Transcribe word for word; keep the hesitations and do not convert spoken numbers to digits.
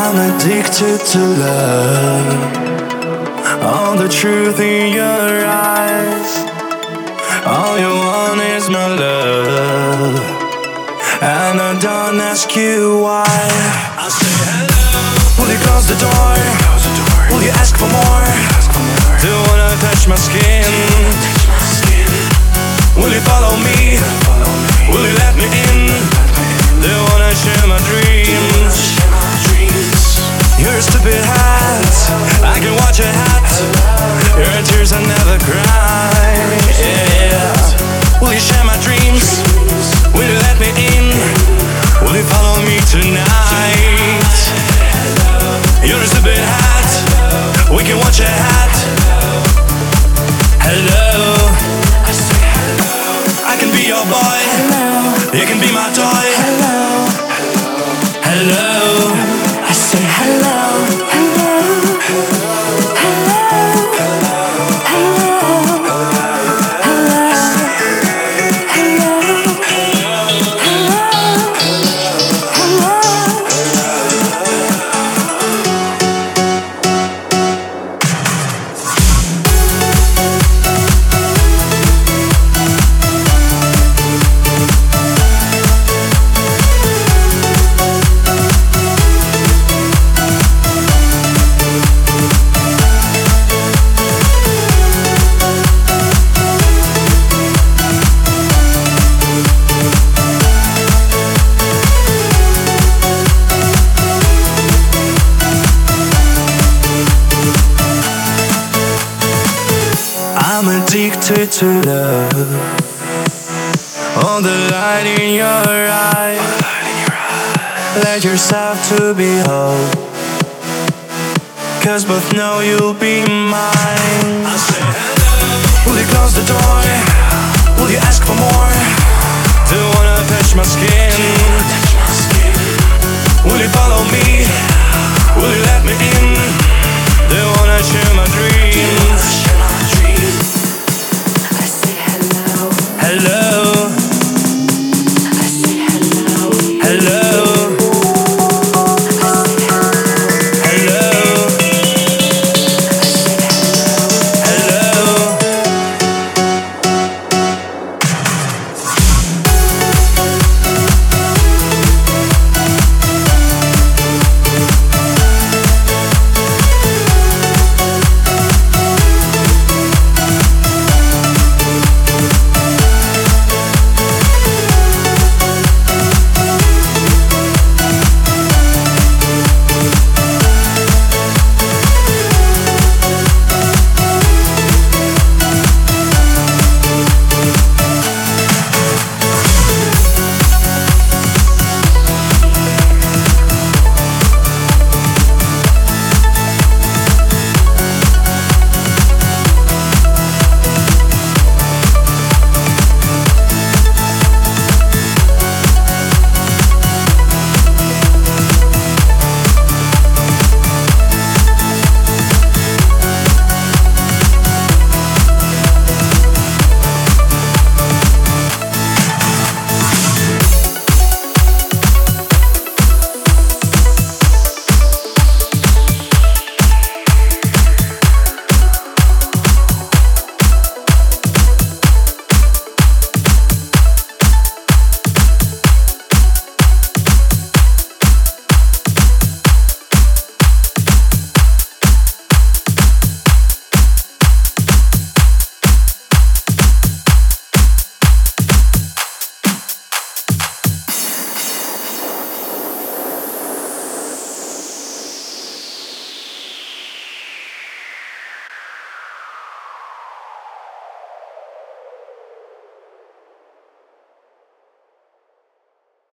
I'm addicted to love. All the truth in your eyes. All you want is my love, and I don't ask you why. I say hello. Will you close the door? Close the door. Will you ask for more? Ask for more. Do you wanna touch my skin? Touch my skin. Will you follow me? Follow me. Will you let me in? Do you wanna share my dreams? Share my dreams. You're a stupid hat. I can watch your hat. Your tears I never cry. Yeah. Will you share my dreams? Will you let me in? Will you follow me tonight? You're a stupid hat. We can watch your hat. Hello. I say hello. I can be your boy. Hello. You can be my toy. Hello. Hello. I say hello. Hello. Hello. I'm addicted to love. All the light in your eyes. Let yourself to behold, 'cause both know you'll be mine. I say hello. Will you close the door? Will you ask for more? Do you wanna touch my skin? Will you